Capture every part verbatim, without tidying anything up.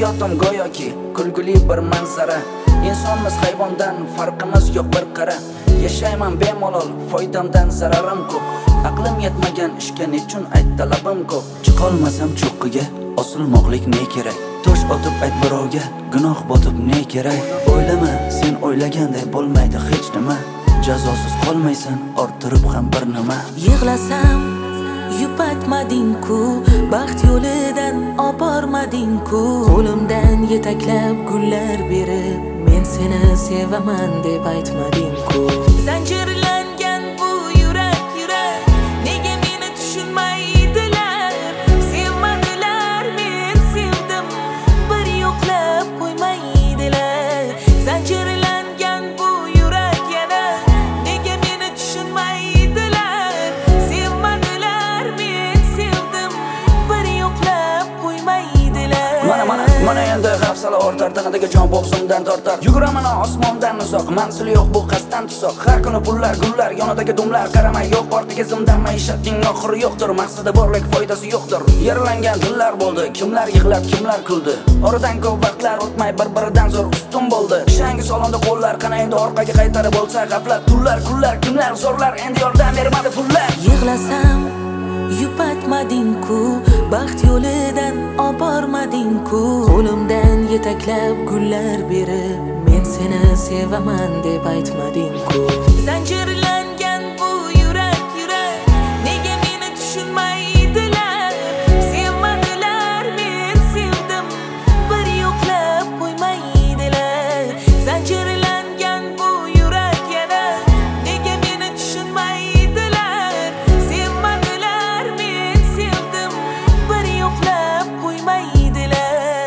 Hayotim go'yoki kulguli bir manzara. İnsanmiz hayvondan farqimiz yo'q bir qara. Yashayman bemalol, foydamdan zararim ko'p. Aqlim yetmagan ishga nechun ayt talabim ko'p. Chiqolmasam cho'qqiga, osilmoqlik ne kerak? Tosh otib ayt birovga, gunoh botib ne kerak? O'ylama, sen o'ylaganday bo'lmaydi hech nima. Jazosiz qolmaysan, orttirib ham bir nima. Yig'lasam yupatmading-ku, baxt yo'lidan obormading-ku. Qo'limdan yetaklab gullar berib, men seni sevaman deb aytmading-ku. Zanjirlangan bu yurak yurak, nega meni tushunmaydilar? Sevmadilar, men sevdim, bir yo'qlab qo'ymaydilar. Zanjirlangan bu yurak yana, nega meni tushunmaydilar? Sevmadilar, men sevdim, bir yo'qlab qo'ymaydilar. Mana mana mana endi hafsala ortar, tanadagi jon bo'g'zimdan tortar. Yuguraman osmondan uzoq, manzil yo'q bu qasddan tuzoq. Har kuni pullar gullar, yonidagi dumlar qaramay yo'q, ortiga zimdan maishatning oxiri yo'qdir. Maqsadi borlik, foydasi yo'qdir. Yaralangan dillar bo'ldi, kimlar yig'lab, kimlar kuldi. Oradan ko'p vaqtlar o'tmay bir-biridan zo'r ustun bo'ldi. Ishangi solonda qo'llar, qana endi orqaga qaytarib bo'lsa g'aflat. Tunlar, kunlar, kimlar zo'rlar, endi yordam bermadi pullar. Yig'lasam yupatmading-ku, baxt yo'lidan obormading-ku. Qo'limdan yetaklab gullar berib, men seni sevaman deb aytmading-ku. Zanjirlangan bu yurak yurak, nega meni tushunmaydilar? Sevmadilar, men sevdim, bir yo'qlab qo'ymaydilar. Zanjirlangan bu yurak yana, nega meni tushunmaydilar? Sevmadilar, men sevdim, bir yo'qlab qo'ymaydilar.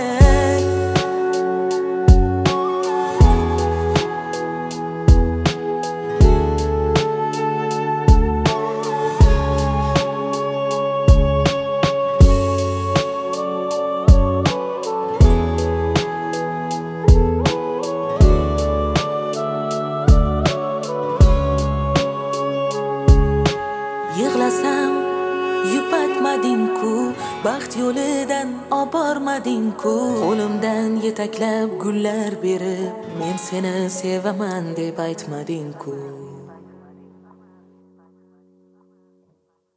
Yig'lasam yupatmading-ku, baxt yo'lidan obormading-ku. Qo'limdan yetaklab gullar berib, men seni sevaman deb aytmading-ku.